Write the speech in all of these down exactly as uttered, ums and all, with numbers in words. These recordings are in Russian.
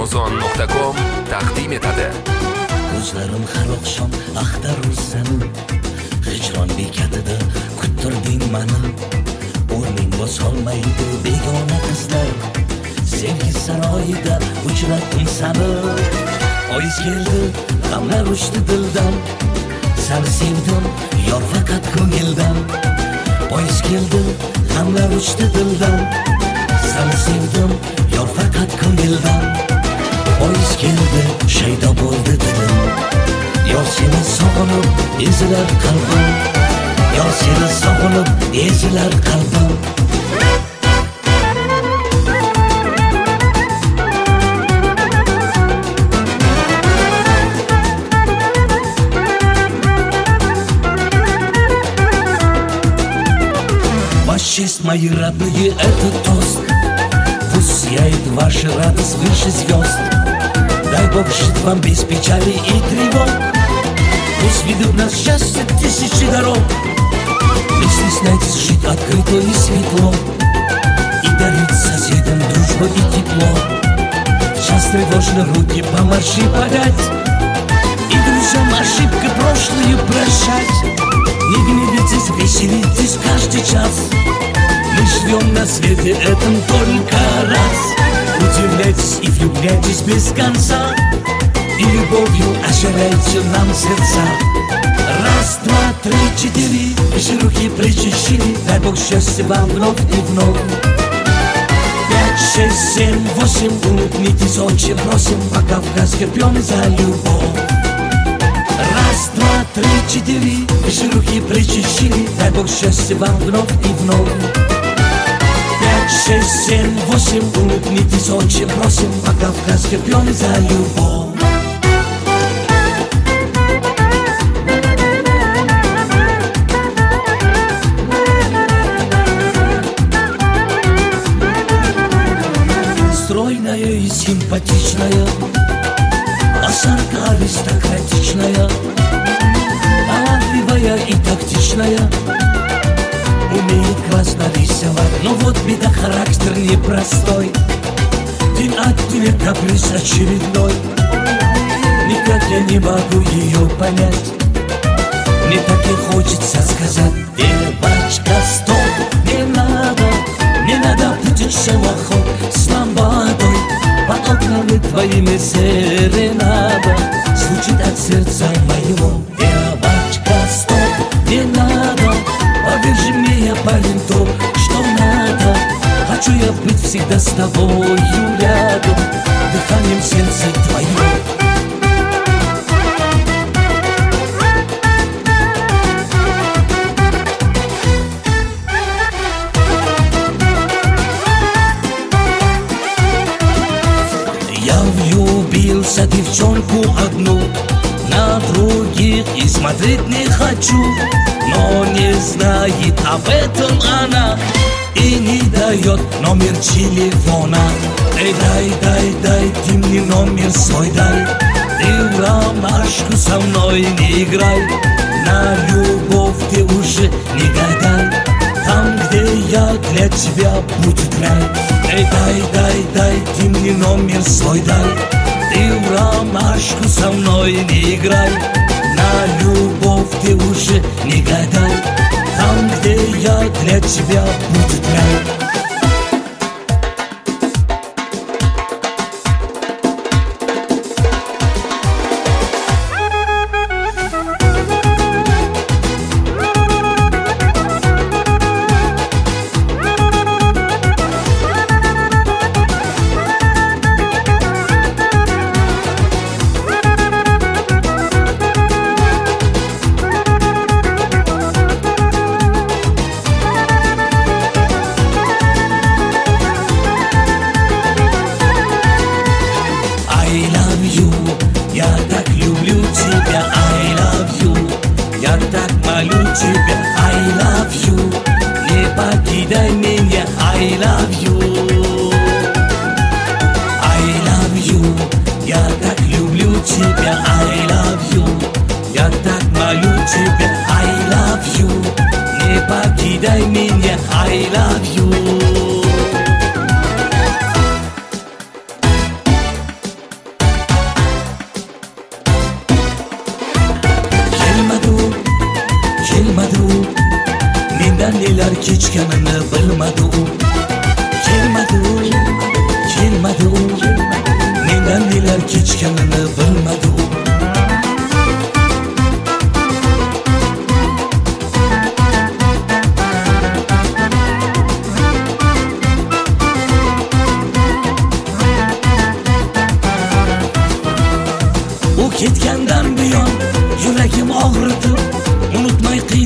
amazon nuqta com taqdim etadi. Ko'zlarim har oqshom axtarur seni, hijron bekatida kuttirding mani. O'rning bosolmaydi begona qizlar, sevgi saroyida uchratdim seni. Oyiz keldi, g'amlar ushdi dildan, seni sevdim yor faqat ko'ngildan. Oyiz keldi, g'amlar ushdi dildan, seni sevdim yor faqat ko'ngildan. Oyiz keldi, shaydo bo'ldi dilim, yor seni sog'inib ezilar qalbim, yor seni sog'inib ezilar qalbim. Честь мои родные, это тост. Пусть сияет ваша радость выше звезд. Дай Бог жить вам без печали и тревог. Пусть ведут нас счастье тысячи дорог. Не стесняйтесь жить открыто и светло, и дарить соседям дружбу и тепло. Час тревожно руки помаши подать, и друзьям ошибки прошлые прощать. Не гневитесь, веселитесь каждый час. Мы живем на свете этом только раз. Удивляйтесь и влюбляйтесь без конца, и любовью оживляйте нам сердца. Раз, два, три, четыре, ваши руки плечи шире. Дай Бог счастья вам вновь и вновь. Пять, шесть, семь, восемь, улыбнитесь, очень просим, по-кавказски пьем за любовь. Раз, два, три, четыре, ваши руки плечи шире. Дай Бог счастья вам вновь и вновь. Пять, шесть, семь, восемь, улыбнитесь, очень просим, по-кавказски пьем за любовь. Стройная и симпатичная, осанка аристократичная, талантливая и тактичная, умеет классно рисовать, но вот беда, характер непростой. День от дня каприз очередной, никак я не могу ее понять. Мне так и хочется сказать: девочка, стоп, не надо, не надо путать шелохов с ламбадой. Под окнами твоими серенада звучит от сердца моего. Девочка, стоп, не надо, повяжи мне, я парень, то, что надо. Хочу я быть всегда с тобою рядом, дыханием сердца твоего. Я влюбился в девчонку одну, на других и смотреть не хочу. Но не знает об этом она и не дает номер телефона. Эй, дай, дай, дай, ты мне номер свой дай. Ты в ромашку со мной не играй, на любовь ты уже не гадай. Там, где я для тебя будет рай. Эй, дай, дай, дай, ты мне номер свой дай. Ты в ромашку со мной не играй, на любовь ты уже не гадай. Там, где я для тебя будет рай.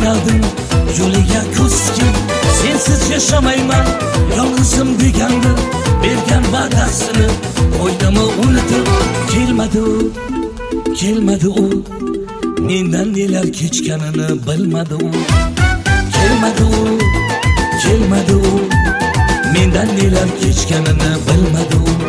qaraldim yo'liga ko'z tikib, sensiz yashamayman yolg'izim degandi, bergan va'dasini qo'ydimi unutib. Kelmadi u, kelmadi u, mendan nelar kechganini bilmadi u. Kelmadi u, kelmadi u, mendan nelar kechganini bilmadi u.